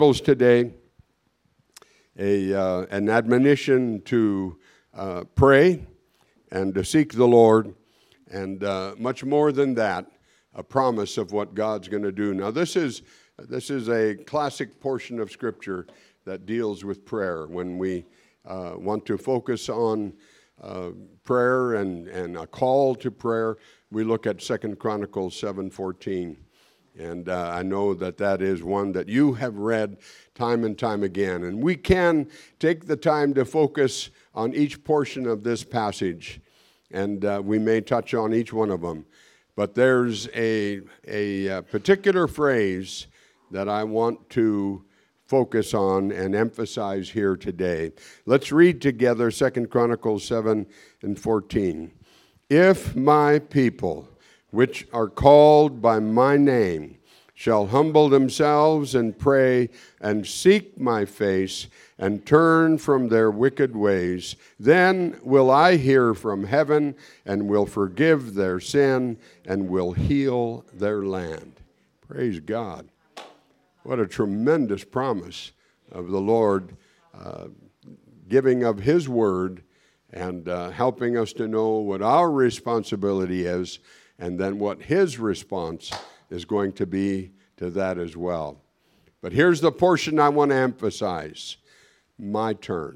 Today, an admonition to pray and to seek the Lord, and much more than that, a promise of what God's going to do. Now, this is a classic portion of Scripture that deals with prayer. When we want to focus on prayer and a call to prayer, we look at 2 Chronicles 7:14. And I know that is one that you have read time and time again. And we can take the time to focus on each portion of this passage, and we may touch on each one of them. But there's a particular phrase that I want to focus on and emphasize here today. Let's read together 2 Chronicles 7:14. If my people, which are called by my name, shall humble themselves and pray and seek my face and turn from their wicked ways, then will I hear from heaven and will forgive their sin and will heal their land. Praise God. What a tremendous promise of the Lord, giving of His word and helping us to know what our responsibility is, and then what His response is going to be to that as well. But here's the portion I want to emphasize. My turn.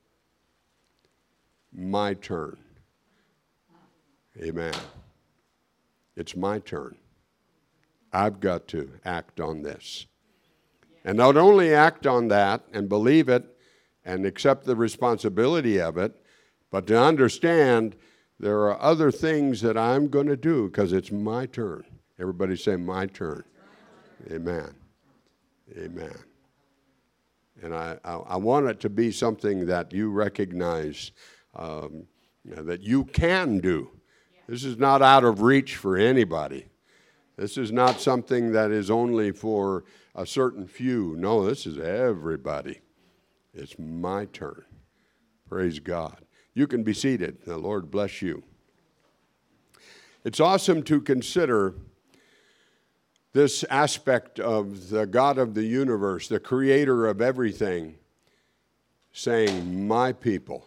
My turn. Amen. It's my turn. I've got to act on this. And not only act on that and believe it and accept the responsibility of it, but to understand there are other things that I'm going to do because it's my turn. Everybody say, my turn. Amen. Amen. And I want it to be something that you recognize that you can do. This is not out of reach for anybody. This is not something that is only for a certain few. No, this is everybody. It's my turn. Praise God. You can be seated. The Lord bless you. It's awesome to consider this aspect of the God of the universe, the creator of everything, saying, my people.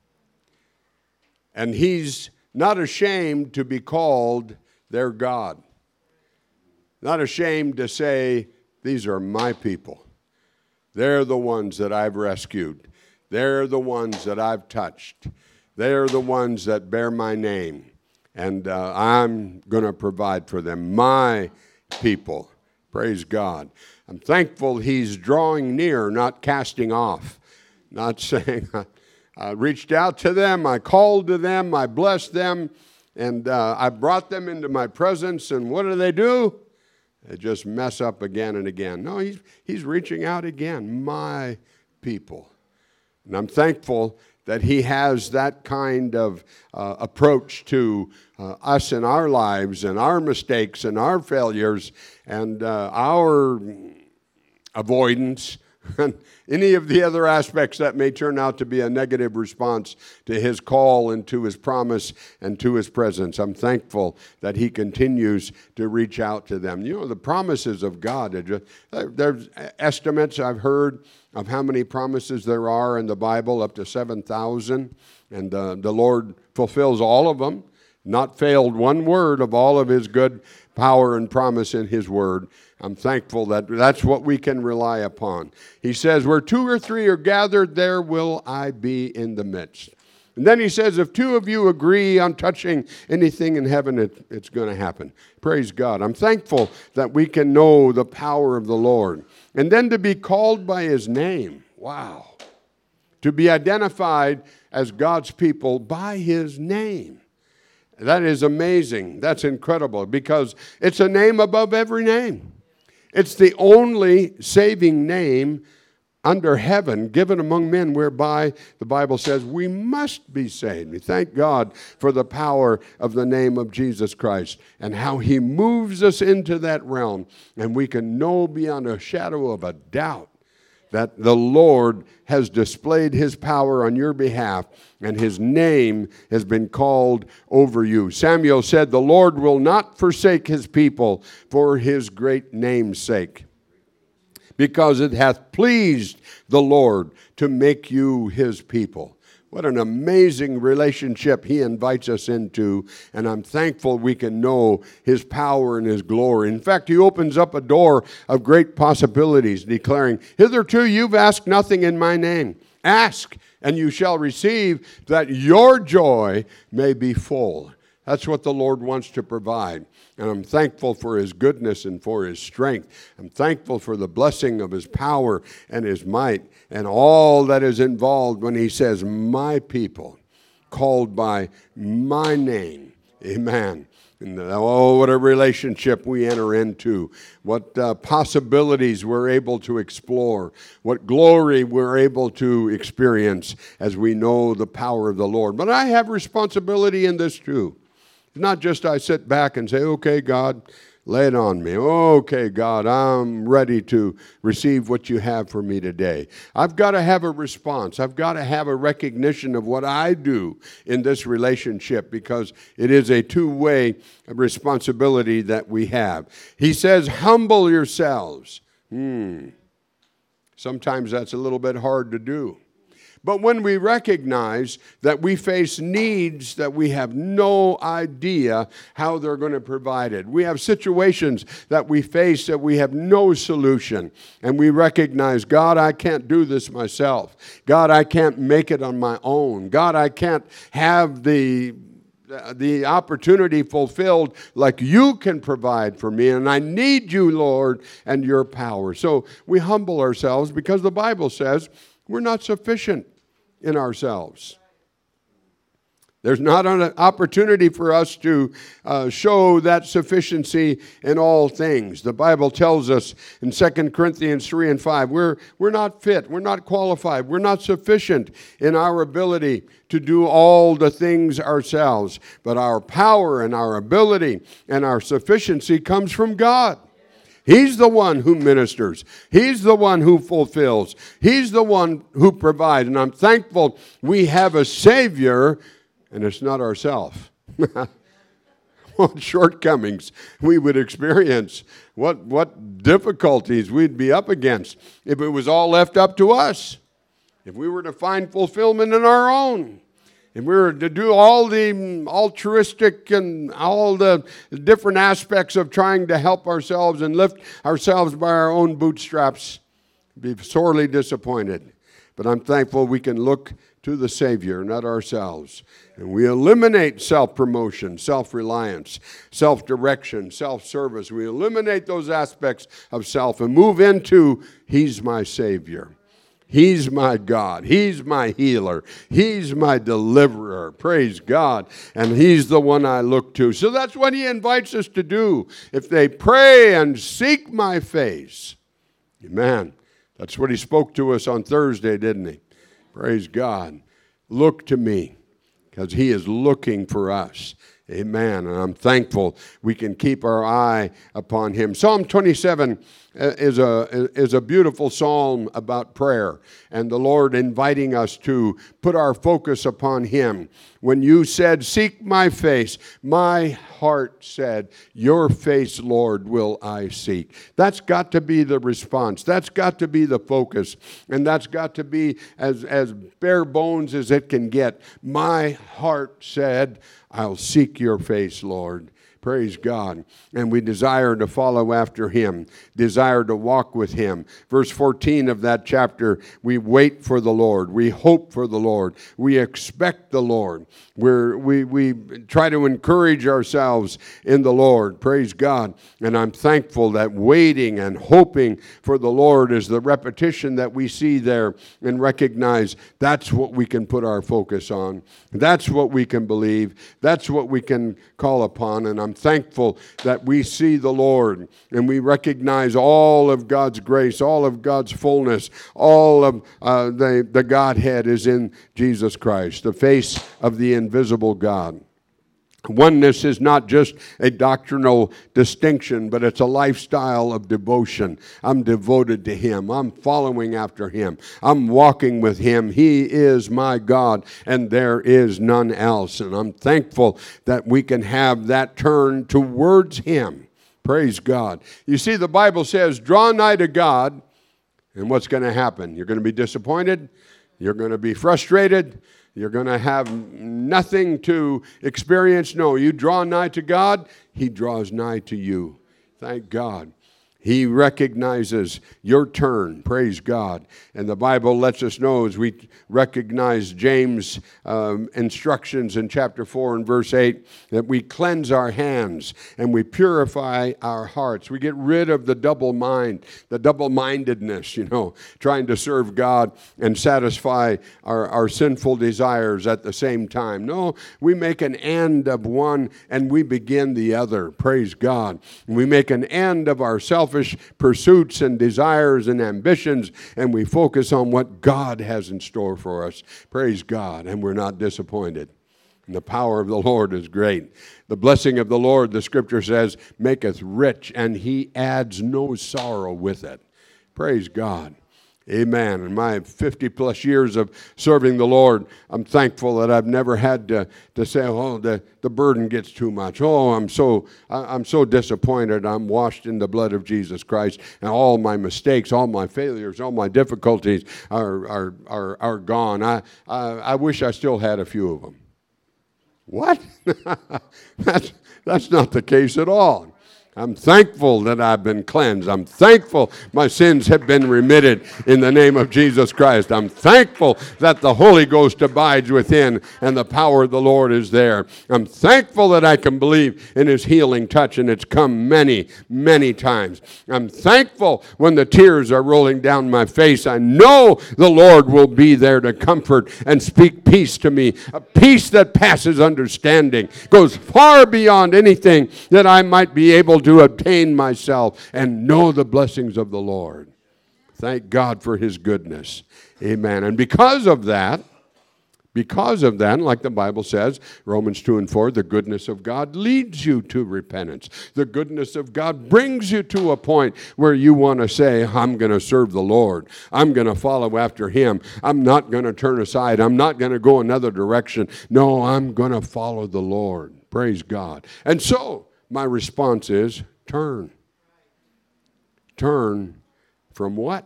And He's not ashamed to be called their God. Not ashamed to say, these are my people. They're the ones that I've rescued. They're the ones that I've touched. They're the ones that bear my name. And I'm going to provide for them. My people. Praise God. I'm thankful He's drawing near, not casting off. Not saying, I reached out to them, I called to them, I blessed them, and I brought them into my presence, and what do? They just mess up again and again. No, He's reaching out again. My people. And I'm thankful that He has that kind of approach to us in our lives and our mistakes and our failures and our avoidance and any of the other aspects that may turn out to be a negative response to His call and to His promise and to His presence. I'm thankful that He continues to reach out to them. You know, the promises of God, there's estimates I've heard of how many promises there are in the Bible, up to 7,000, and the Lord fulfills all of them, not failed one word of all of His good power and promise in His word. I'm thankful that that's what we can rely upon. He says, where 2 or 3 are gathered, there will I be in the midst. And then He says, if 2 of you agree on touching anything in heaven, it's going to happen. Praise God. I'm thankful that we can know the power of the Lord. And then to be called by His name. Wow. To be identified as God's people by His name. That is amazing. That's incredible because it's a name above every name. It's the only saving name under heaven given among men whereby the Bible says we must be saved. We thank God for the power of the name of Jesus Christ and how He moves us into that realm. And we can know beyond a shadow of a doubt that the Lord has displayed His power on your behalf and His name has been called over you. Samuel said, the Lord will not forsake His people for His great name's sake. because it hath pleased the Lord to make you his people. What an amazing relationship he invites us into, and I'm thankful we can know his power and his glory. In fact, he opens up a door of great possibilities, declaring, hitherto you've asked nothing in my name. Ask, and you shall receive, that your joy may be full. That's what the Lord wants to provide. And I'm thankful for his goodness and for his strength. I'm thankful for the blessing of his power and his might and all that is involved when he says, my people, called by my name. Amen. And what a relationship we enter into. What possibilities we're able to explore. What glory we're able to experience as we know the power of the Lord. But I have responsibility in this too. It's not just I sit back and say, okay, God, lay it on me. Okay, God, I'm ready to receive what you have for me today. I've got to have a response. I've got to have a recognition of what I do in this relationship because it is a two-way responsibility that we have. He says, humble yourselves. Sometimes that's a little bit hard to do. But when we recognize that we face needs that we have no idea how they're going to provide it. We have situations that we face that we have no solution. And we recognize, God, I can't do this myself. God, I can't make it on my own. God, I can't have the opportunity fulfilled like you can provide for me. And I need you, Lord, and your power. So we humble ourselves because the Bible says we're not sufficient in ourselves. There's not an opportunity for us to show that sufficiency in all things. The Bible tells us in 2 Corinthians 3 and 5, we're not fit, we're not qualified, we're not sufficient in our ability to do all the things ourselves. But our power and our ability and our sufficiency comes from God. He's the one who ministers. He's the one who fulfills. He's the one who provides. And I'm thankful we have a Savior, and it's not ourselves. What shortcomings we would experience. What difficulties we'd be up against if it was all left up to us. If we were to find fulfillment in our own. If we were to do all the altruistic and all the different aspects of trying to help ourselves and lift ourselves by our own bootstraps, be sorely disappointed. But I'm thankful we can look to the Savior, not ourselves. And we eliminate self-promotion, self-reliance, self-direction, self-service. We eliminate those aspects of self and move into, He's my Savior. He's my God. He's my healer. He's my deliverer. Praise God. And He's the one I look to. So that's what He invites us to do. If they pray and seek my face. Amen. That's what He spoke to us on Thursday, didn't He? Praise God. Look to me because He is looking for us. Amen. And I'm thankful we can keep our eye upon Him. Psalm 27 is a beautiful psalm about prayer and the Lord inviting us to put our focus upon Him. When you said, seek my face, my heart said, your face, Lord, will I seek. That's got to be the response. That's got to be the focus. And that's got to be as bare bones as it can get. My heart said, I'll seek your face, Lord. Praise God. And we desire to follow after Him, desire to walk with Him. Verse 14 of that chapter, we wait for the Lord. We hope for the Lord. We expect the Lord. We try to encourage ourselves in the Lord. Praise God. And I'm thankful that waiting and hoping for the Lord is the repetition that we see there and recognize that's what we can put our focus on. That's what we can believe. That's what we can call upon. And I'm thankful that we see the Lord and we recognize all of God's grace, all of God's fullness, all of the Godhead is in Jesus Christ, the face of the invisible God. Oneness is not just a doctrinal distinction, but it's a lifestyle of devotion. I'm devoted to Him. I'm following after Him. I'm walking with Him. He is my God, and there is none else. And I'm thankful that we can have that turn towards Him. Praise God. You see, the Bible says, draw nigh to God, And what's going to happen? You're going to be disappointed. You're going to be frustrated. You're going to have nothing to experience. No, you draw nigh to God, He draws nigh to you. Thank God. He recognizes your turn. Praise God. And the Bible lets us know as we recognize James' instructions in chapter 4 and verse 8 that we cleanse our hands and we purify our hearts. We get rid of the double mind, the double-mindedness, trying to serve God and satisfy our sinful desires at the same time. No, we make an end of one and we begin the other. Praise God. We make an end of our selfish pursuits and desires and ambitions, and we focus on what God has in store for us. Praise God, and we're not disappointed. And the power of the Lord is great. The blessing of the Lord, the Scripture says, maketh rich, and He adds no sorrow with it. Praise God. Amen. In my 50 plus years of serving the Lord, I'm thankful that I've never had to say, oh, the burden gets too much. Oh, I'm so disappointed. I'm washed in the blood of Jesus Christ, and all my mistakes, all my failures, all my difficulties are gone. I wish I still had a few of them. What? That's not the case at all. I'm thankful that I've been cleansed. I'm thankful my sins have been remitted in the name of Jesus Christ. I'm thankful that the Holy Ghost abides within and the power of the Lord is there. I'm thankful that I can believe in His healing touch, and it's come many, many times. I'm thankful when the tears are rolling down my face. I know the Lord will be there to comfort and speak peace to me, a peace that passes understanding, goes far beyond anything that I might be able to obtain myself and know the blessings of the Lord. Thank God for His goodness. Amen. And because of that, like the Bible says, Romans 2 and 4, the goodness of God leads you to repentance. The goodness of God brings you to a point where you want to say, I'm going to serve the Lord. I'm going to follow after Him. I'm not going to turn aside. I'm not going to go another direction. No, I'm going to follow the Lord. Praise God. And so, my response is, turn. Turn from what?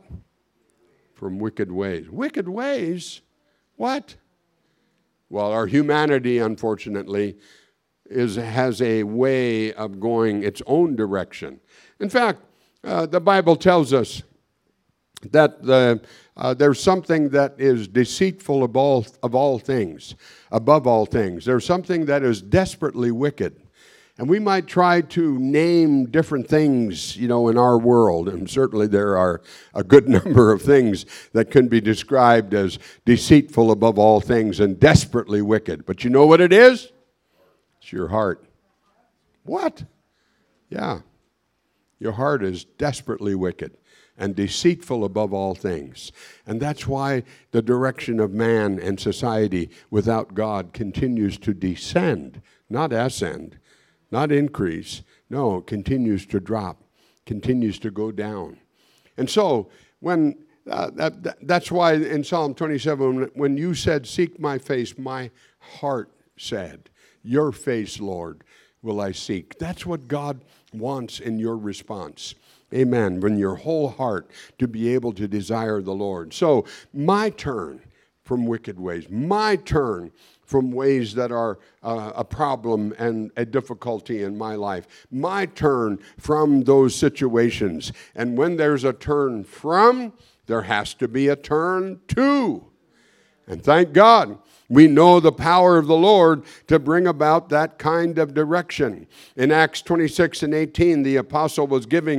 From wicked ways. Wicked ways? What? Well, our humanity, unfortunately, has a way of going its own direction. In fact, the Bible tells us that there's something that is deceitful of all things, above all things. There's something that is desperately wicked. And we might try to name different things, in our world. And certainly there are a good number of things that can be described as deceitful above all things and desperately wicked. But you know what it is? It's your heart. What? Yeah. Your heart is desperately wicked and deceitful above all things. And that's why the direction of man and society without God continues to descend, not ascend. Not increase. No, it continues to drop, continues to go down. And so, when that's why in Psalm 27, when you said, seek my face, my heart said, your face, Lord, will I seek. That's what God wants in your response. Amen. When your whole heart to be able to desire the Lord. So, my turn from wicked ways, my turn from ways that are a problem and a difficulty in my life. My turn from those situations. And when there's a turn from, there has to be a turn to. And thank God, we know the power of the Lord to bring about that kind of direction. In Acts 26 and 18, the apostle was giving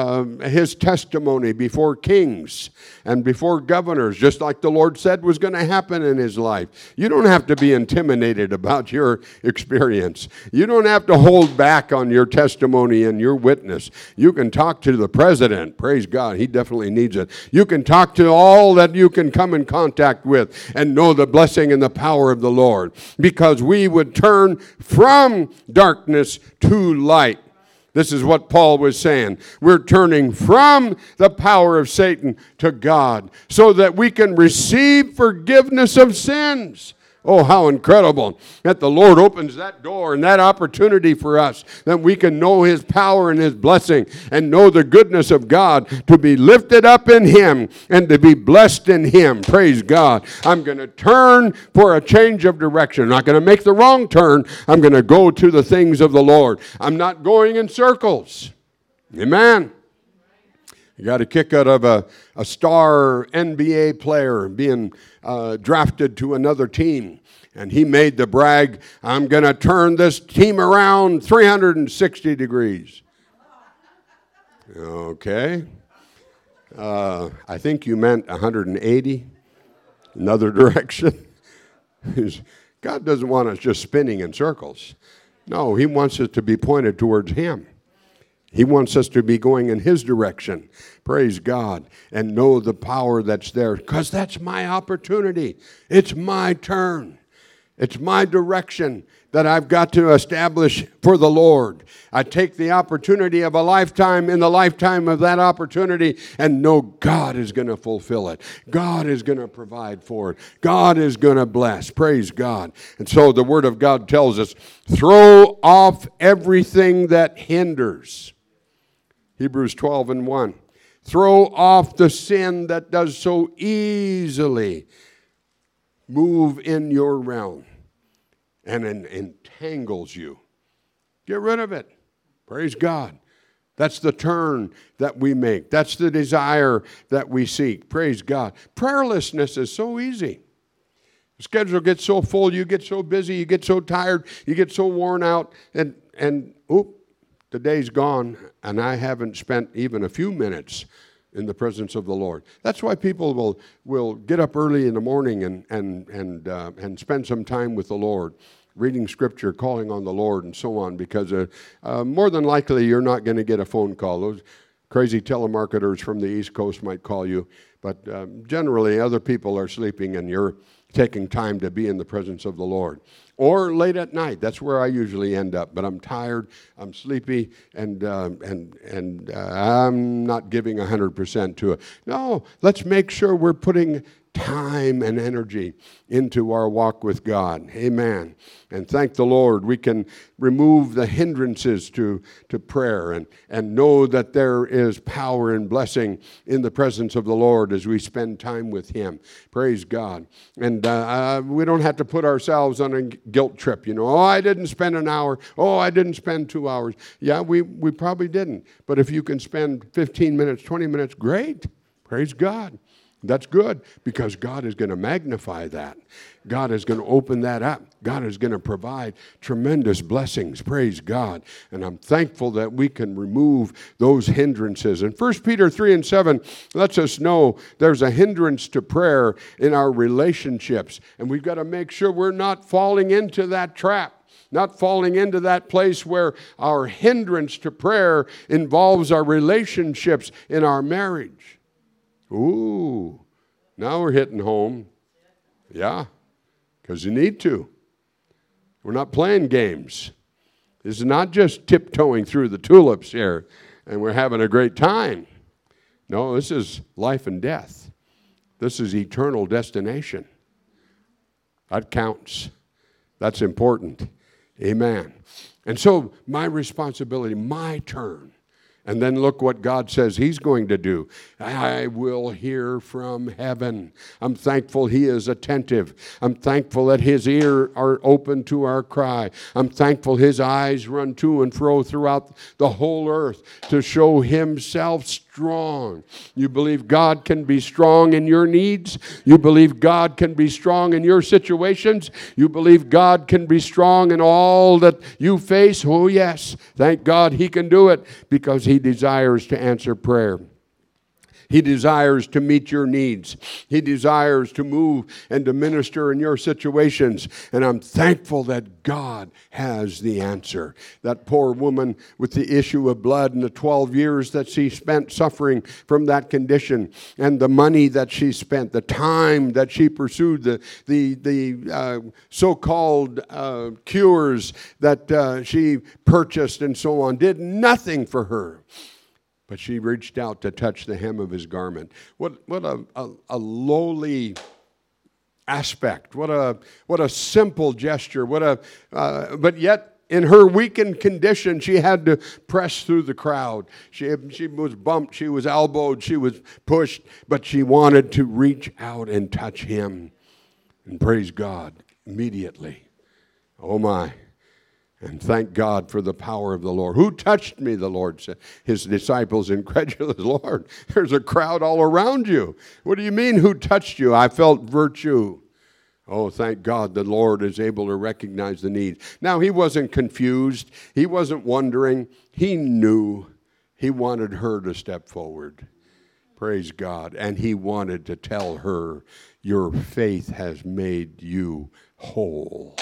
his testimony before kings and before governors, just like the Lord said was going to happen in his life. You don't have to be intimidated about your experience. You don't have to hold back on your testimony and your witness. You can talk to the president. Praise God, he definitely needs it. You can talk to all that you can come in contact with and know the blessing and the power of the Lord, because we would turn from darkness to light. This is what Paul was saying. We're turning from the power of Satan to God so that we can receive forgiveness of sins. Oh, how incredible that the Lord opens that door and that opportunity for us, that we can know His power and His blessing and know the goodness of God, to be lifted up in Him and to be blessed in Him. Praise God. I'm going to turn for a change of direction. I'm not going to make the wrong turn. I'm going to go to the things of the Lord. I'm not going in circles. Amen. You got a kick out of a star NBA player being drafted to another team. And he made the brag, I'm going to turn this team around 360 degrees. Okay. I think you meant 180, another direction. God doesn't want us just spinning in circles. No, He wants us to be pointed towards Him. He wants us to be going in His direction. Praise God. And know the power that's there. Because that's my opportunity. It's my turn. It's my direction that I've got to establish for the Lord. I take the opportunity of a lifetime in the lifetime of that opportunity and know God is going to fulfill it. God is going to provide for it. God is going to bless. Praise God. And so the Word of God tells us, throw off everything that hinders. Hebrews 12:1. Throw off the sin that does so easily move in your realm and entangles you. Get rid of it. Praise God. That's the turn that we make. That's the desire that we seek. Praise God. Prayerlessness is so easy. The schedule gets so full, you get so busy, you get so tired, you get so worn out, and the day's gone, and I haven't spent even a few minutes in the presence of the Lord. That's why people will get up early in the morning and spend some time with the Lord, reading Scripture, calling on the Lord, and so on, because more than likely you're not going to get a phone call. Those crazy telemarketers from the East Coast might call you, but generally other people are sleeping, and you're taking time to be in the presence of the Lord. Or late at night. That's where I usually end up. But I'm tired, I'm sleepy, and I'm not giving 100% to it. No, let's make sure we're putting time and energy into our walk with God. Amen. And thank the Lord, we can remove the hindrances to prayer and know that there is power and blessing in the presence of the Lord as we spend time with Him. Praise God. And we don't have to put ourselves on a guilt trip. Oh, I didn't spend an hour. Oh, I didn't spend 2 hours. Yeah, we probably didn't. But if you can spend 15 minutes, 20 minutes, great. Praise God. That's good, because God is going to magnify that. God is going to open that up. God is going to provide tremendous blessings. Praise God. And I'm thankful that we can remove those hindrances. And 1 Peter 3:7 lets us know there's a hindrance to prayer in our relationships. And we've got to make sure we're not falling into that trap. Not falling into that place where our hindrance to prayer involves our relationships in our marriage. Ooh, now we're hitting home. Yeah, because you need to. We're not playing games. This is not just tiptoeing through the tulips here and we're having a great time. No, this is life and death. This is eternal destination. That counts. That's important. Amen. And so my responsibility, my turn. And then look what God says He's going to do. I will hear from heaven. I'm thankful He is attentive. I'm thankful that His ears are open to our cry. I'm thankful His eyes run to and fro throughout the whole earth to show Himself strong. You believe God can be strong in your needs? You believe God can be strong in your situations? You believe God can be strong in all that you face? Oh, yes. Thank God He can do it, because He desires to answer prayer. He desires to meet your needs. He desires to move and to minister in your situations. And I'm thankful that God has the answer. That poor woman with the issue of blood and the 12 years that she spent suffering from that condition, and the money that she spent, the time that she pursued, the so-called cures that she purchased and so on, did nothing for her. But she reached out to touch the hem of His garment. What a lowly aspect. What a simple gesture. But yet, in her weakened condition, she had to press through the crowd. She was bumped, she was elbowed, she was pushed, but she wanted to reach out and touch him. And praise God, immediately. Oh my. And thank God for the power of the Lord. Who touched me, the Lord said. His disciples, incredulous, Lord, there's a crowd all around you. What do you mean, who touched you? I felt virtue. Oh, thank God the Lord is able to recognize the need. Now, he wasn't confused. He wasn't wondering. He knew. He wanted her to step forward. Praise God. And he wanted to tell her, your faith has made you whole.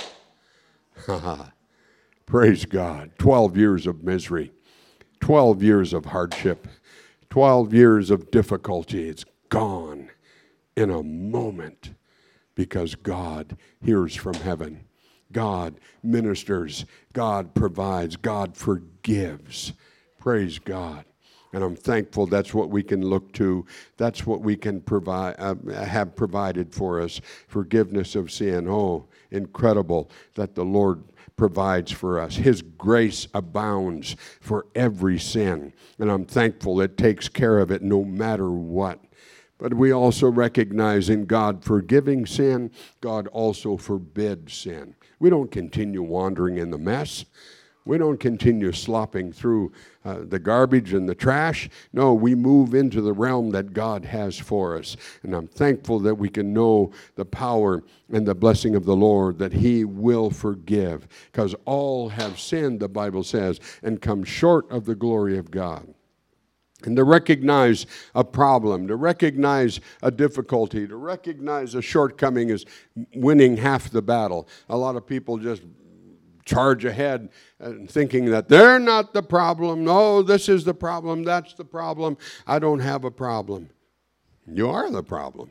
Praise God. 12 years of misery. 12 years of hardship. 12 years of difficulty. It's gone in a moment. Because God hears from heaven. God ministers. God provides. God forgives. Praise God. And I'm thankful that's what we can look to. That's what we can provide, have provided for us. Forgiveness of sin. Oh, incredible that the Lord provides for us. His grace abounds for every sin. And I'm thankful it takes care of it no matter what. But we also recognize in God forgiving sin, God also forbids sin. We don't continue wandering in the mess. We don't continue slopping through the garbage and the trash. No, we move into the realm that God has for us. And I'm thankful that we can know the power and the blessing of the Lord, that he will forgive. Because all have sinned, the Bible says, and come short of the glory of God. And to recognize a problem, to recognize a difficulty, to recognize a shortcoming is winning half the battle. A lot of people just charge ahead thinking that they're not the problem. No, this is the problem. That's the problem. I don't have a problem. You are the problem.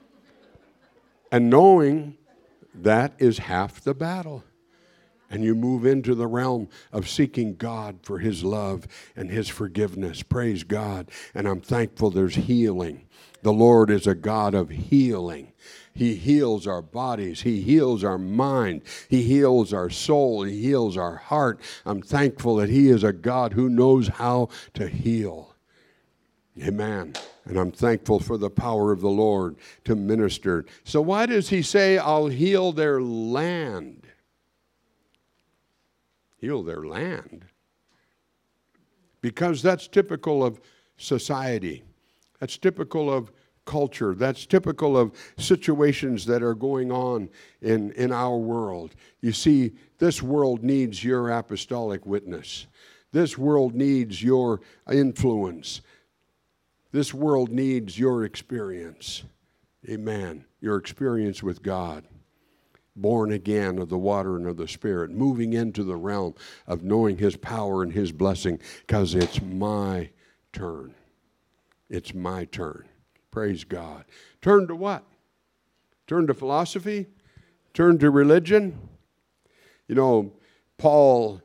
And knowing that is half the battle. And you move into the realm of seeking God for his love and his forgiveness. Praise God. And I'm thankful there's healing. The Lord is a God of healing. He heals our bodies. He heals our mind. He heals our soul. He heals our heart. I'm thankful that he is a God who knows how to heal. Amen. And I'm thankful for the power of the Lord to minister. So why does he say, I'll heal their land? Heal their land. Because that's typical of society. That's typical of culture. That's typical of situations that are going on in our world. You see, this world needs your apostolic witness. This world needs your influence. This world needs your experience. Amen. Your experience with God. Born again of the water and of the Spirit, moving into the realm of knowing his power and his blessing, because it's my turn. It's my turn. Praise God. Turn to what? Turn to philosophy? Turn to religion? You know, Paul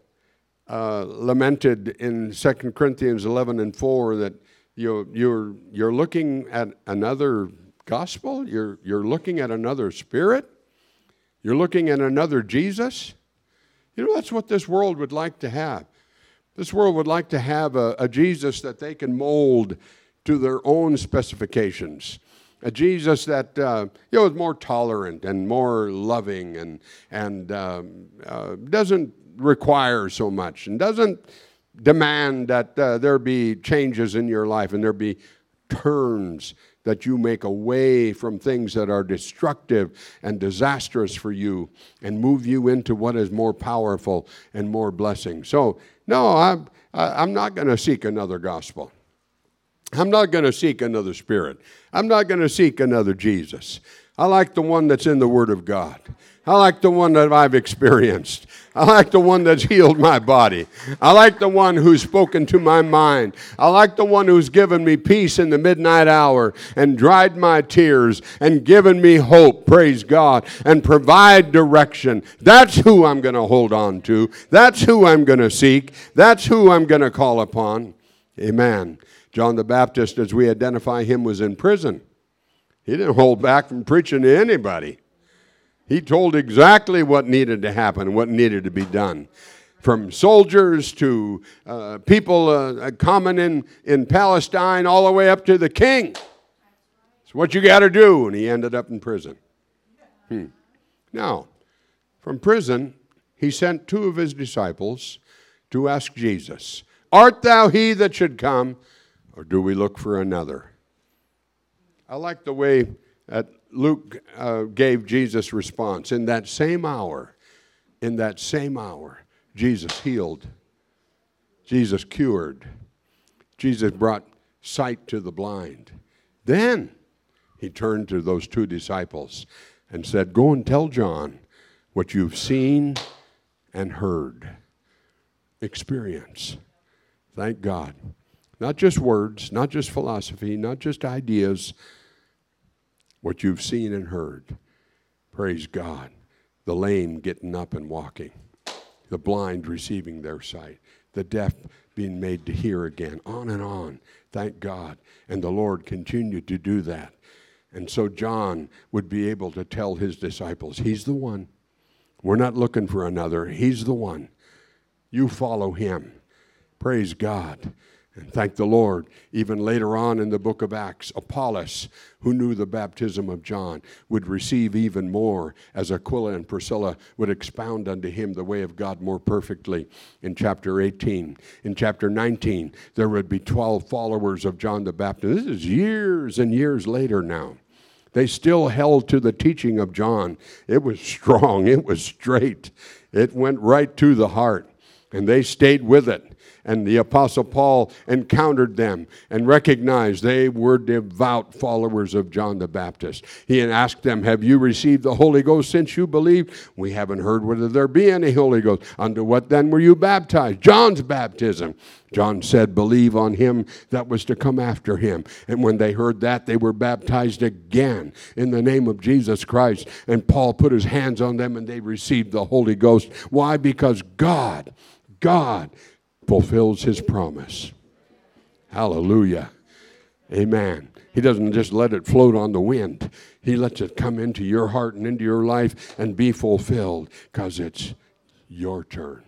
lamented in 2 Corinthians 11:4 that you're looking at another gospel? You're looking at another spirit? You're looking at another Jesus? You know, that's what this world would like to have. This world would like to have a Jesus that they can mold to their own specifications. A Jesus that is more tolerant and more loving and doesn't require so much and doesn't demand that there be changes in your life and there be turns that you make away from things that are destructive and disastrous for you and move you into what is more powerful and more blessing. So, no, I'm not going to seek another gospel. I'm not going to seek another spirit. I'm not going to seek another Jesus. I like the one that's in the Word of God. I like the one that I've experienced. I like the one that's healed my body. I like the one who's spoken to my mind. I like the one who's given me peace in the midnight hour and dried my tears and given me hope, praise God, and provide direction. That's who I'm going to hold on to. That's who I'm going to seek. That's who I'm going to call upon. Amen. John the Baptist, as we identify him, was in prison. He didn't hold back from preaching to anybody. He told exactly what needed to happen, what needed to be done. From soldiers to people common in Palestine, all the way up to the king. It's what you got to do. And he ended up in prison. Now, from prison, he sent 2 of his disciples to ask Jesus, art thou he that should come, or do we look for another? I like the way that Luke gave Jesus' response. In that same hour, Jesus healed. Jesus cured. Jesus brought sight to the blind. Then he turned to those 2 disciples and said, go and tell John what you've seen and heard. Experience. Thank God. Not just words, not just philosophy, not just ideas. What you've seen and heard. Praise God. The lame getting up and walking. The blind receiving their sight. The deaf being made to hear again. On and on. Thank God. And the Lord continued to do that. And so John would be able to tell his disciples, he's the one. We're not looking for another. He's the one. You follow him. Praise God. And thank the Lord. Even later on in the book of Acts, Apollos, who knew the baptism of John, would receive even more as Aquila and Priscilla would expound unto him the way of God more perfectly in chapter 18. In chapter 19, there would be 12 followers of John the Baptist. This is years and years later now. They still held to the teaching of John. It was strong. It was straight. It went right to the heart. And they stayed with it. And the Apostle Paul encountered them and recognized they were devout followers of John the Baptist. He had asked them, have you received the Holy Ghost since you believed? We haven't heard whether there be any Holy Ghost. Unto what then were you baptized? John's baptism. John said, believe on him that was to come after him. And when they heard that, they were baptized again in the name of Jesus Christ. And Paul put his hands on them and they received the Holy Ghost. Why? Because God fulfills his promise. Hallelujah. Amen. He doesn't just let it float on the wind. He lets it come into your heart and into your life and be fulfilled because it's your turn.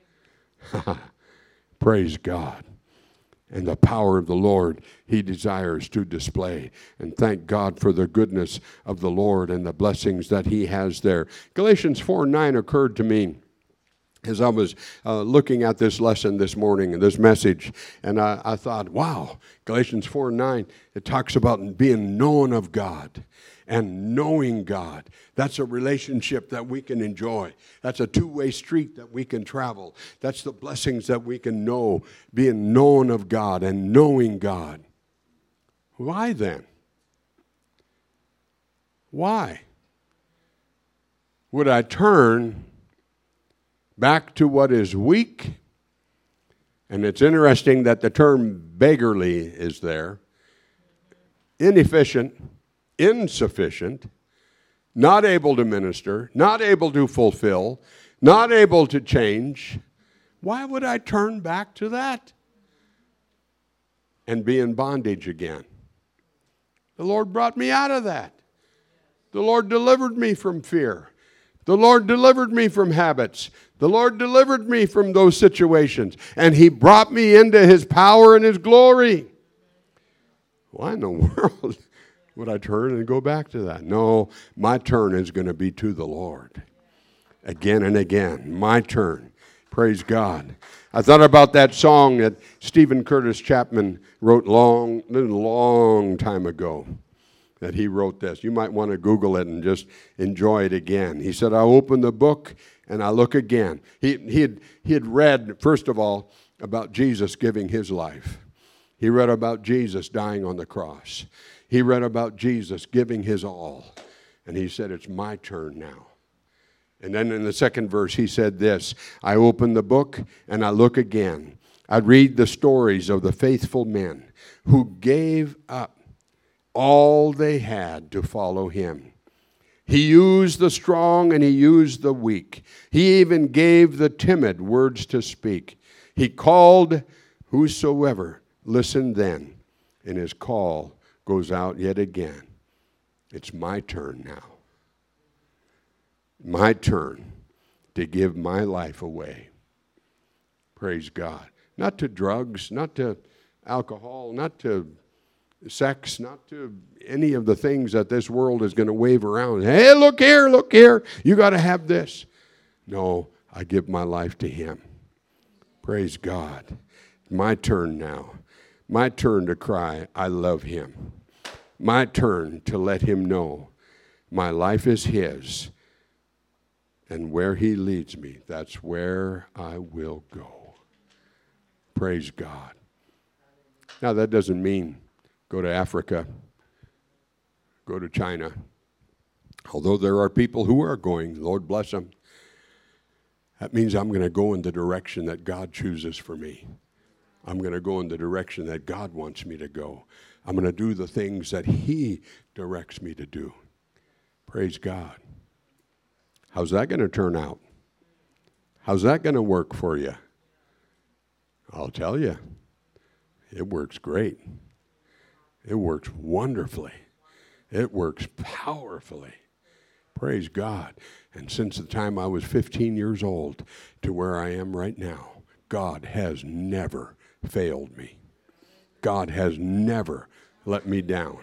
Praise God. And the power of the Lord he desires to display. And thank God for the goodness of the Lord and the blessings that he has there. Galatians 4:9 occurred to me as I was looking at this lesson this morning and this message, and I thought, wow, Galatians 4:9, it talks about being known of God and knowing God. That's a relationship that we can enjoy. That's a two-way street that we can travel. That's the blessings that we can know, being known of God and knowing God. Why then? Why would I turn back to what is weak? And it's interesting that the term beggarly is there. Inefficient, insufficient, not able to minister, not able to fulfill, not able to change. Why would I turn back to that and be in bondage again? The Lord brought me out of that. The Lord delivered me from fear. The Lord delivered me from habits. The Lord delivered me from those situations. And he brought me into his power and his glory. Why in the world would I turn and go back to that? No, my turn is going to be to the Lord. Again and again. My turn. Praise God. I thought about that song that Stephen Curtis Chapman wrote long time ago. That he wrote this. You might want to Google it and just enjoy it again. He said, I open the book and I look again. He had read, first of all, about Jesus giving his life. He read about Jesus dying on the cross. He read about Jesus giving his all. And he said, it's my turn now. And then in the second verse, he said this, I open the book and I look again. I read the stories of the faithful men who gave up all they had to follow him. He used the strong and he used the weak. He even gave the timid words to speak. He called whosoever listened then, and his call goes out yet again. It's my turn now. My turn to give my life away. Praise God. Not to drugs, not to alcohol, not to sex, not to any of the things that this world is going to wave around. Hey, look here, you got to have this. No, I give my life to him. Praise God. My turn now. My turn to cry, I love him. My turn to let him know my life is his. And where he leads me, that's where I will go. Praise God. Now, that doesn't mean go to Africa, go to China. Although there are people who are going, Lord bless them. That means I'm going to go in the direction that God chooses for me. I'm going to go in the direction that God wants me to go. I'm going to do the things that he directs me to do. Praise God. How's that going to turn out? How's that going to work for you? I'll tell you, it works great. It works wonderfully. It works powerfully. Praise God. And since the time I was 15 years old to where I am right now, God has never failed me. God has never let me down.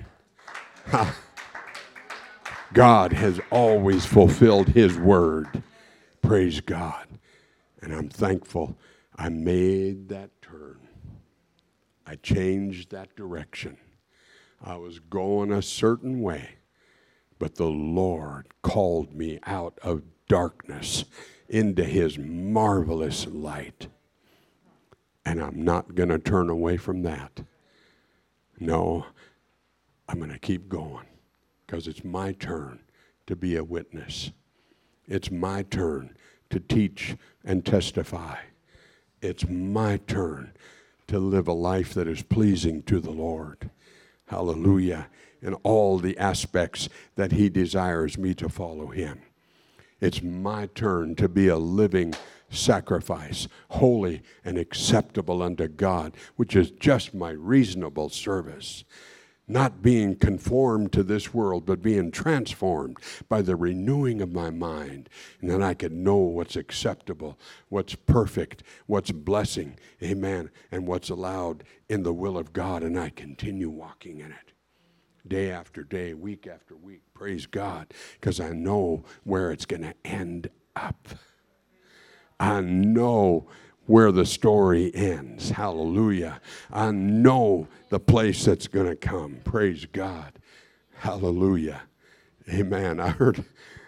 God has always fulfilled his word. Praise God. And I'm thankful I made that turn. I changed that direction. I was going a certain way, but the Lord called me out of darkness into his marvelous light. And I'm not going to turn away from that. No, I'm going to keep going because it's my turn to be a witness. It's my turn to teach and testify. It's my turn to live a life that is pleasing to the Lord. Hallelujah. In all the aspects that he desires me to follow him. It's my turn to be a living sacrifice, holy and acceptable unto God, which is just my reasonable service. Not being conformed to this world, but being transformed by the renewing of my mind. And then I can know what's acceptable, what's perfect, what's blessing, amen, and what's allowed in the will of God, and I continue walking in it. Day after day, week after week, praise God, because I know where it's going to end up. I know where the story ends. Hallelujah. I know the place that's going to come. Praise God. Hallelujah. Amen. I heard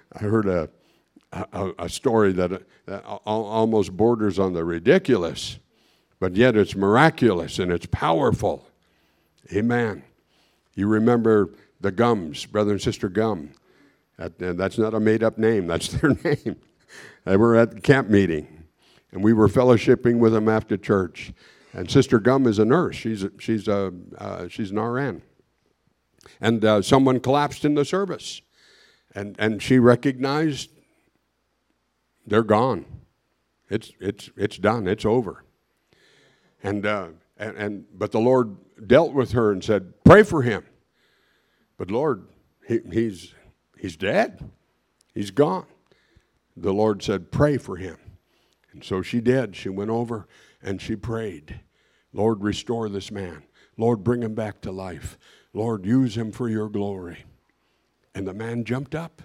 a story that almost borders on the ridiculous, but yet it's miraculous and it's powerful. Amen. You remember the Gums, Brother and Sister Gum. That's not a made-up name. That's their name. They were at the camp meeting. And we were fellowshipping with them after church. And Sister Gum is a nurse. She's an RN. And someone collapsed in the service. And she recognized they're gone. It's done. It's over. But the Lord dealt with her and said, pray for him. But Lord, he's dead. He's gone. The Lord said, pray for him. And so she did. She went over and she prayed. Lord, restore this man. Lord, bring him back to life. Lord, use him for your glory. And the man jumped up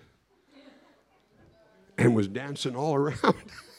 and was dancing all around.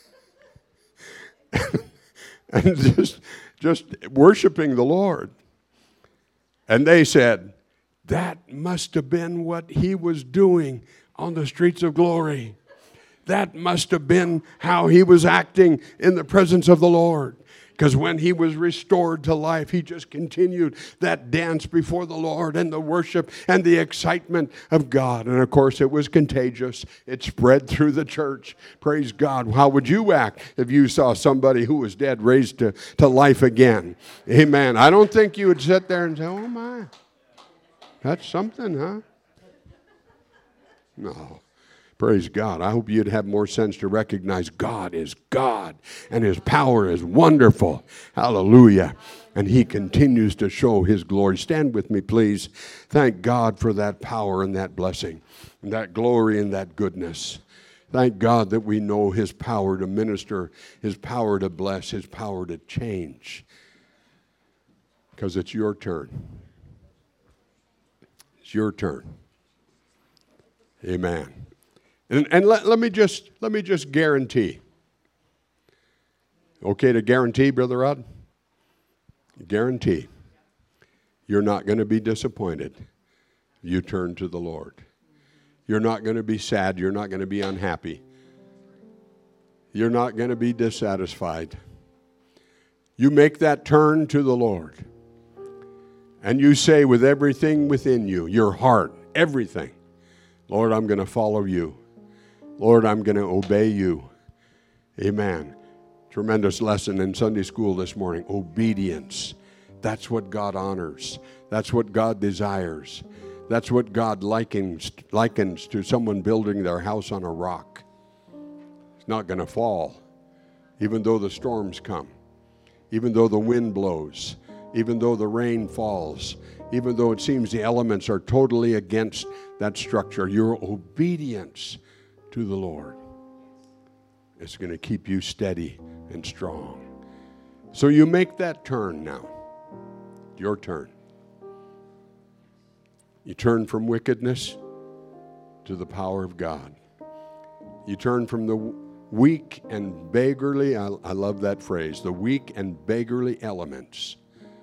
And just worshiping the Lord. And they said, that must have been what he was doing on the streets of glory. That must have been how he was acting in the presence of the Lord. Because when he was restored to life, he just continued that dance before the Lord and the worship and the excitement of God. And of course, it was contagious. It spread through the church. Praise God. How would you act if you saw somebody who was dead raised to life again? Amen. I don't think you would sit there and say, oh my, that's something, huh? No. Praise God. I hope you'd have more sense to recognize God is God and his power is wonderful. Hallelujah. And he continues to show his glory. Stand with me, please. Thank God for that power and that blessing and that glory and that goodness. Thank God that we know His power to minister, His power to bless, His power to change. Because it's your turn. It's your turn. Amen. And let me just guarantee. Okay to guarantee, Brother Rod? Guarantee. You're not going to be disappointed. You turn to the Lord. You're not going to be sad. You're not going to be unhappy. You're not going to be dissatisfied. You make that turn to the Lord. And you say with everything within you, your heart, everything, Lord, I'm going to follow you. Lord, I'm going to obey you. Amen. Tremendous lesson in Sunday school this morning. Obedience. That's what God honors. That's what God desires. That's what God likens to someone building their house on a rock. It's not going to fall, even though the storms come, even though the wind blows, even though the rain falls, even though it seems the elements are totally against that structure. Your obedience to the Lord is going to keep you steady and strong. So you make that turn now. Your turn. You turn from wickedness to the power of God. You turn from the weak and beggarly, I love that phrase, the weak and beggarly elements,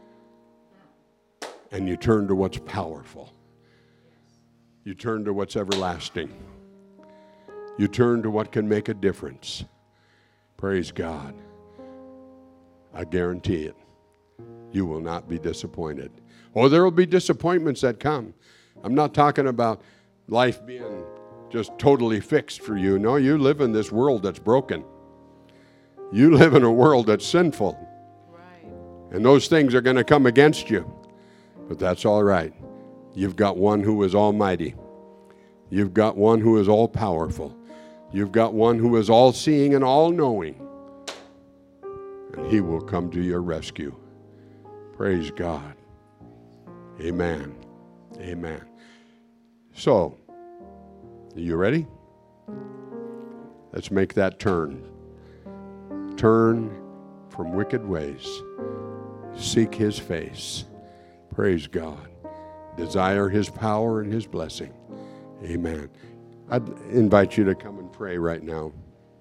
and you turn to what's powerful. You turn to what's everlasting. You turn to what can make a difference. Praise God. I guarantee it. You will not be disappointed. Oh, there will be disappointments that come. I'm not talking about life being just totally fixed for you. No, you live in this world that's broken. You live in a world that's sinful. Right. And those things are going to come against you. But that's all right. You've got one who is almighty. You've got one who is all-powerful. You've got one who is all-seeing and all-knowing. And He will come to your rescue. Praise God. Amen. Amen. So, are you ready? Let's make that turn. Turn from wicked ways. Seek His face. Praise God. Desire His power and His blessing. Amen. I'd invite you to come and pray right now.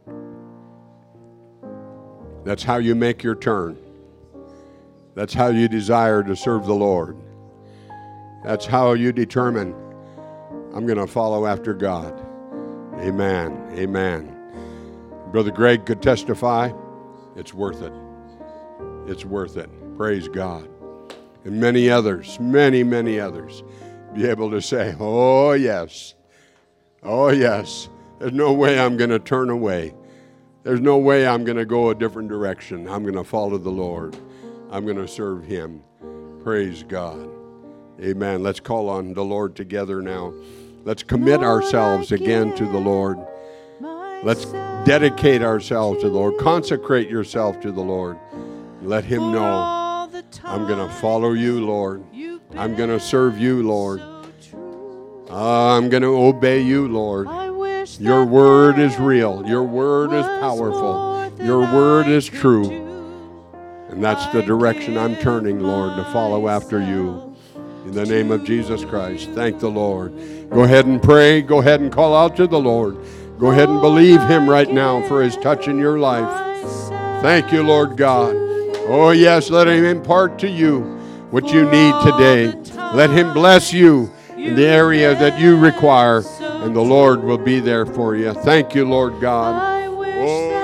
That's how you make your turn. That's how you desire to serve the Lord. That's how you determine, I'm going to follow after God. Amen. Amen. Brother Greg could testify, it's worth it. It's worth it. Praise God. And many others, many others, be able to say, oh yes. Oh yes. There's no way I'm going to turn away. There's no way I'm going to go a different direction. I'm going to follow the Lord. I'm going to serve Him. Praise God. Amen. Let's call on the Lord together now. Let's commit ourselves again to the Lord. Let's dedicate ourselves to the Lord. Consecrate yourself to the Lord. Let Him know, I'm going to follow you, Lord. I'm going to serve you, Lord. I'm going to obey you, Lord. Your word is real. Your word is powerful. Your word is true. And that's the direction I'm turning, Lord, to follow after you. In the name of Jesus Christ, thank the Lord. Go ahead and pray. Go ahead and call out to the Lord. Go ahead and believe Him right now for His touch in your life. Thank you, Lord God. Oh, yes, let Him impart to you what you need today. Let Him bless you in the area that you require, and the Lord will be there for you. Thank you, Lord God. Oh,